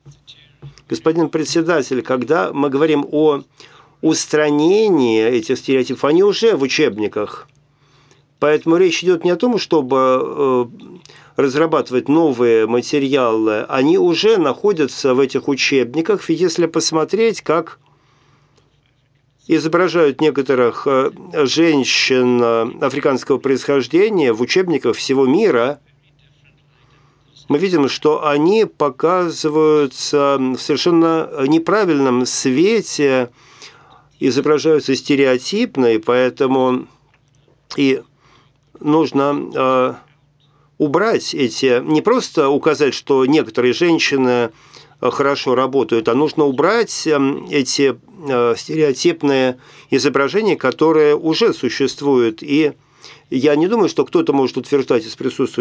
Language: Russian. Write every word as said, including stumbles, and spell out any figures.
Господин председатель, когда мы говорим о устранении этих стереотипов, они уже в учебниках. Поэтому речь идет не о том, чтобы разрабатывать новые материалы, они уже находятся в этих учебниках. Ведь если посмотреть, как изображают некоторых женщин африканского происхождения в учебниках всего мира, мы видим, что они показываются в совершенно неправильном свете, изображаются стереотипно, и поэтому и нужно э, убрать эти, не просто указать, что некоторые женщины хорошо работают, а нужно убрать эти э, стереотипные изображения, которые уже существуют. И я не думаю, что кто-то может утверждать из присутствующих